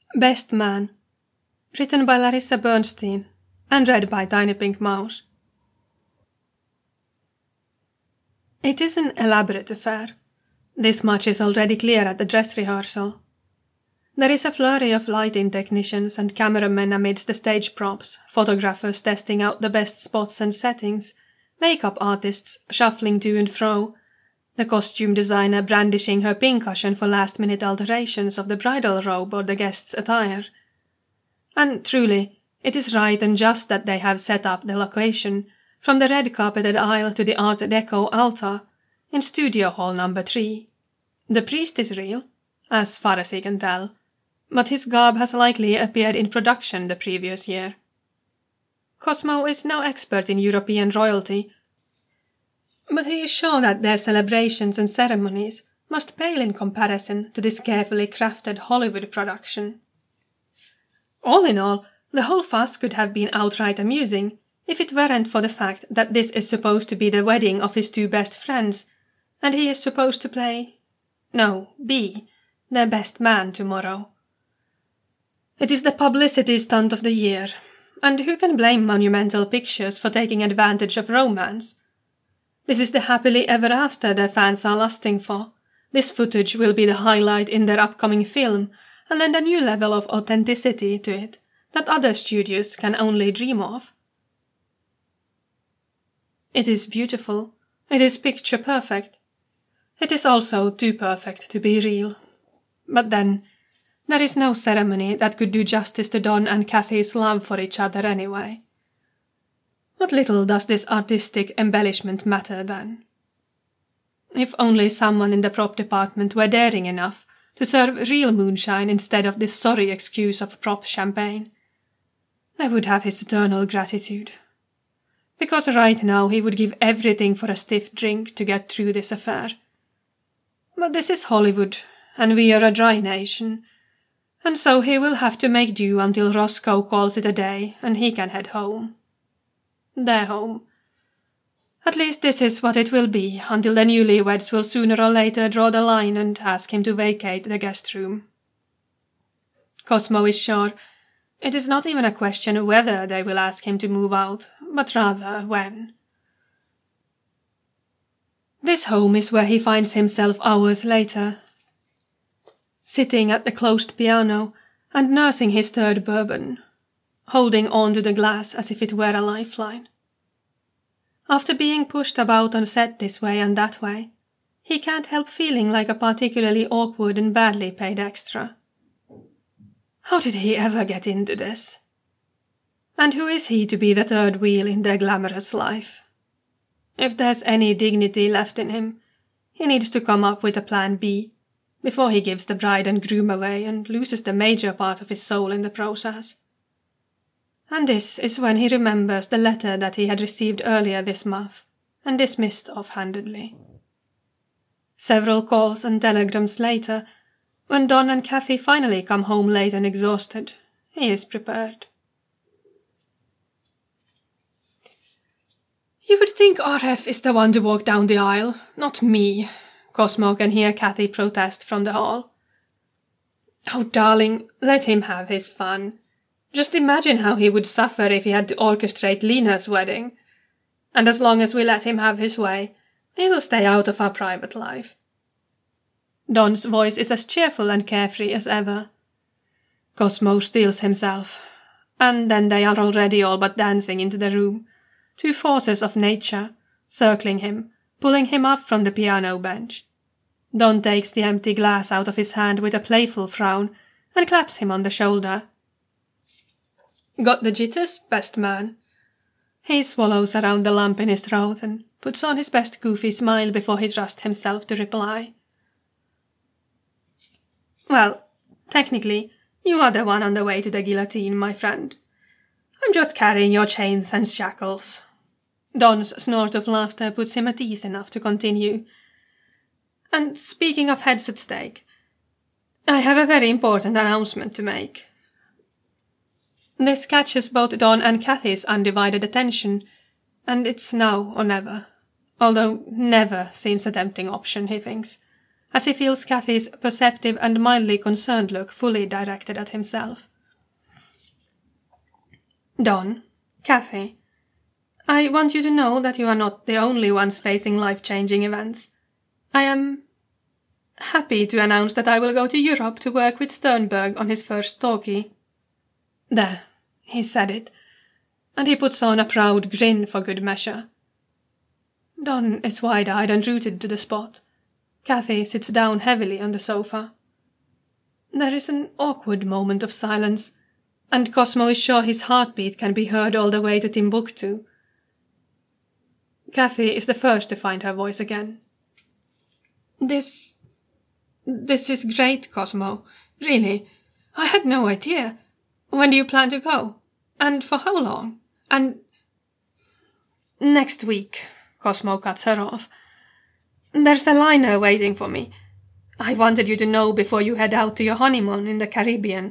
Best Man, written by Larissa Bernstein and read by Tiny Pink Mouse. It is an elaborate affair. This much is already clear at the dress rehearsal. There is a flurry of lighting technicians and cameramen amidst the stage props, photographers testing out the best spots and settings, makeup artists shuffling to and fro, the costume designer brandishing her pincushion for last-minute alterations of the bridal robe or the guest's attire. And truly, it is right and just that they have set up the location, from the red-carpeted aisle to the Art Deco altar, in Studio Hall No. 3. The priest is real, as far as he can tell, but his garb has likely appeared in production the previous year. Cosmo is no expert in European royalty, but he is sure that their celebrations and ceremonies must pale in comparison to this carefully crafted Hollywood production. All in all, the whole fuss could have been outright amusing if it weren't for the fact that this is supposed to be the wedding of his two best friends, and he is supposed to be their best man tomorrow. It is the publicity stunt of the year, and who can blame Monumental Pictures for taking advantage of romance? This is the happily ever after their fans are lusting for. This footage will be the highlight in their upcoming film and lend a new level of authenticity to it that other studios can only dream of. It is beautiful. It is picture perfect. It is also too perfect to be real. But then, there is no ceremony that could do justice to Don and Kathy's love for each other anyway. What little does this artistic embellishment matter then? If only someone in the prop department were daring enough to serve real moonshine instead of this sorry excuse of prop champagne, they would have his eternal gratitude. Because right now he would give everything for a stiff drink to get through this affair. But this is Hollywood, and we are a dry nation, and so he will have to make do until Roscoe calls it a day and he can head home. Their home. At least this is what it will be, until the newlyweds will sooner or later draw the line and ask him to vacate the guest room. Cosmo is sure it is not even a question whether they will ask him to move out, but rather when. This home is where he finds himself hours later, sitting at the closed piano and nursing his third bourbon, holding on to the glass as if it were a lifeline. After being pushed about on set this way and that way, he can't help feeling like a particularly awkward and badly paid extra. How did he ever get into this? And who is he to be the third wheel in their glamorous life? If there's any dignity left in him, he needs to come up with a plan B before he gives the bride and groom away and loses the major part of his soul in the process. And this is when he remembers the letter that he had received earlier this month and dismissed offhandedly. Several calls and telegrams later, when Don and Kathy finally come home late and exhausted, he is prepared. You would think RF is the one to walk down the aisle, not me, Cosmo can hear Kathy protest from the hall. Oh, darling, let him have his fun. Just imagine how he would suffer if he had to orchestrate Lena's wedding. And as long as we let him have his way, he will stay out of our private life. Don's voice is as cheerful and carefree as ever. Cosmo steels himself, and then they are already all but dancing into the room, two forces of nature, circling him, pulling him up from the piano bench. Don takes the empty glass out of his hand with a playful frown and claps him on the shoulder. Got the jitters, best man? He swallows around the lump in his throat and puts on his best goofy smile before he trusts himself to reply. Well, technically, you are the one on the way to the guillotine, my friend. I'm just carrying your chains and shackles. Don's snort of laughter puts him at ease enough to continue. And speaking of heads at stake, I have a very important announcement to make. This catches both Don and Kathy's undivided attention, and it's now or never, although never seems a tempting option, he thinks. as he feels Kathy's perceptive and mildly concerned look fully directed at himself. Don, Kathy, I want you to know that you are not the only ones facing life-changing events. I am happy to announce that I will go to Europe to work with Sternberg on his first talkie. There, he said it, and he puts on a proud grin for good measure. Don is wide-eyed and rooted to the spot. Kathy sits down heavily on the sofa. There is an awkward moment of silence, and Cosmo is sure his heartbeat can be heard all the way to Timbuktu. Kathy is the first to find her voice again. This is great, Cosmo. Really. I had no idea. When do you plan to go? And for how long? And... Next week, Cosmo cuts her off. There's a liner waiting for me. I wanted you to know before you head out to your honeymoon in the Caribbean.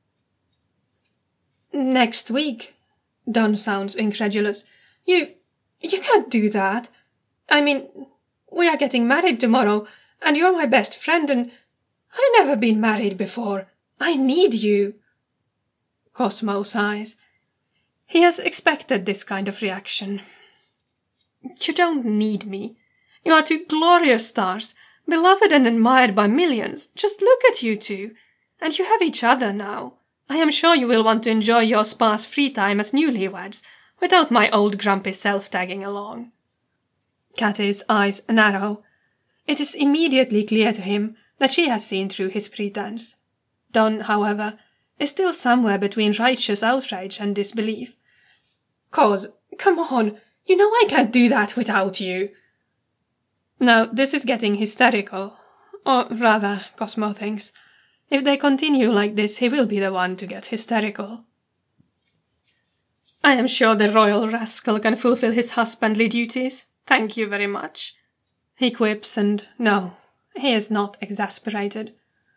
Next week? Don sounds incredulous. You can't do that. I mean, we are getting married tomorrow, and you're my best friend, and I've never been married before. I need you. Cosmo sighs. He has expected this kind of reaction. You don't need me. You are two glorious stars, beloved and admired by millions. Just look at you two. And you have each other now. I am sure you will want to enjoy your sparse free time as newlyweds, without my old grumpy self tagging along. Kathy's eyes narrow. It is immediately clear to him that she has seen through his pretense. Don, however, is still somewhere between righteous outrage and disbelief. Cos, come on, you know I can't do that without you. Now, this is getting hysterical. Or rather, Cosmo thinks, if they continue like this, he will be the one to get hysterical. I am sure the royal rascal can fulfill his husbandly duties. Thank you very much. He quips, and no, he is not exasperated.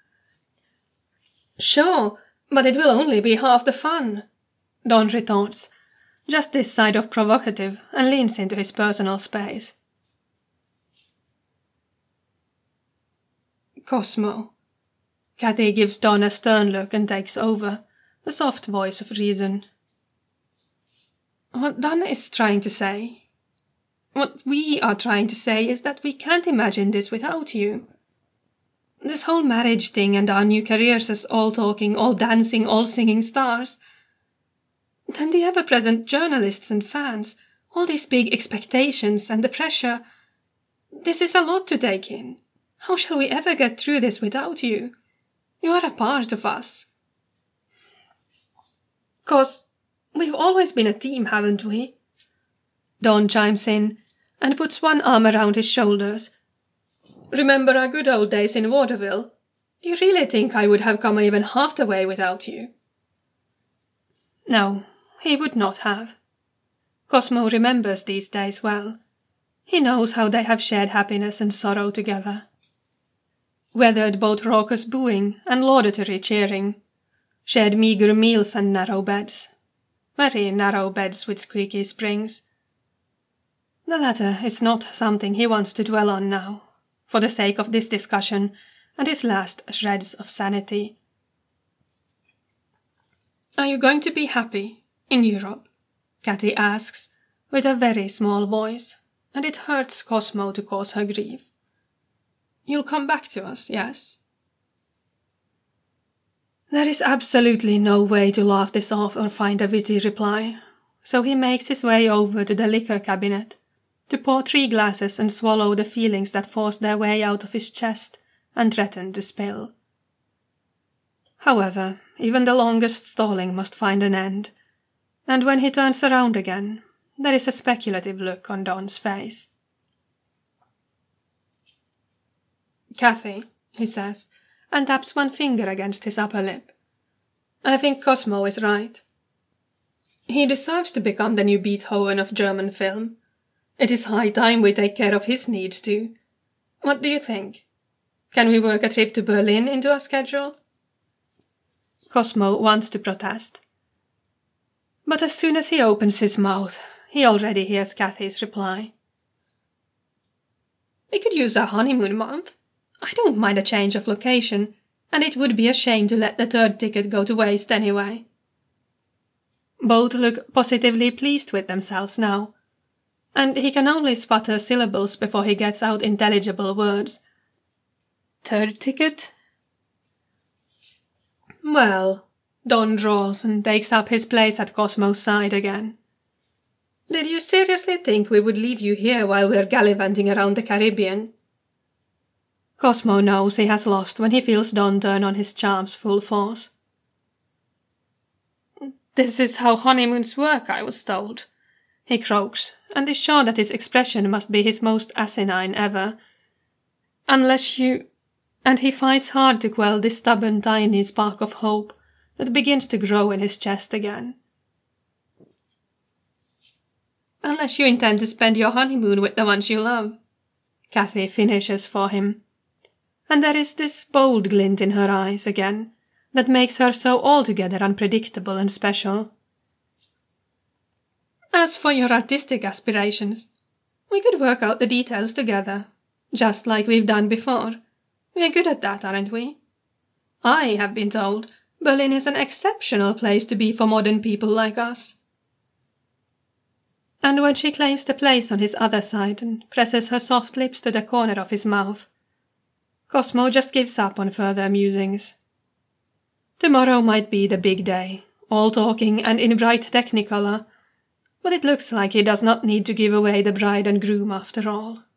Sure, but it will only be half the fun, Don retorts, just this side of provocative, and leans into his personal space. Cosmo. Kathy gives Don a stern look and takes over, the soft voice of reason. What Don is trying to say, what we are trying to say, is that we can't imagine this without you. This whole marriage thing and our new careers as all talking, all dancing, all singing stars. Then the ever-present journalists and fans, all these big expectations and the pressure. This is a lot to take in. How shall we ever get through this without you? You are a part of us. 'Cause we've always been a team, haven't we? Don chimes in and puts one arm around his shoulders. Remember our good old days in Vaudeville? You really think I would have come even half the way without you? No, he would not have. Cosmo remembers these days well. He knows how they have shared happiness and sorrow together. Weathered both raucous booing and laudatory cheering, shared meagre meals and narrow beds. Very narrow beds with squeaky springs. The latter is not something he wants to dwell on now, for the sake of this discussion and his last shreds of sanity. Are you going to be happy in Europe? Kathy asks, with a very small voice, and it hurts Cosmo to cause her grief. You'll come back to us, yes? There is absolutely no way to laugh this off or find a witty reply, so he makes his way over to the liquor cabinet, to pour 3 glasses and swallow the feelings that force their way out of his chest and threaten to spill. However, even the longest stalling must find an end, and when he turns around again, there is a speculative look on Don's face. Kathy, he says, and taps one finger against his upper lip. I think Cosmo is right. He deserves to become the new Beethoven of German film. It is high time we take care of his needs too. What do you think? Can we work a trip to Berlin into our schedule? Cosmo wants to protest. But as soon as he opens his mouth, he already hears Kathy's reply. We could use our honeymoon month. I don't mind a change of location, and it would be a shame to let the third ticket go to waste anyway. Both look positively pleased with themselves now, and he can only sputter syllables before he gets out intelligible words. Third ticket? Well, Don draws and takes up his place at Cosmo's side again. Did you seriously think we would leave you here while we're gallivanting around the Caribbean? Cosmo knows he has lost when he feels Don turn on his charms full force. This is how honeymoons work, I was told, he croaks, and is sure that his expression must be his most asinine ever. Unless you... And he fights hard to quell this stubborn tiny spark of hope that begins to grow in his chest again. Unless you intend to spend your honeymoon with the ones you love, Kathy finishes for him. And there is this bold glint in her eyes again that makes her so altogether unpredictable and special. As for your artistic aspirations, we could work out the details together, just like we've done before. We're good at that, aren't we? I have been told Berlin is an exceptional place to be for modern people like us. And when she claims the place on his other side and presses her soft lips to the corner of his mouth, Cosmo just gives up on further musings. Tomorrow might be the big day, all talking and in bright technicolor, but it looks like he does not need to give away the bride and groom after all.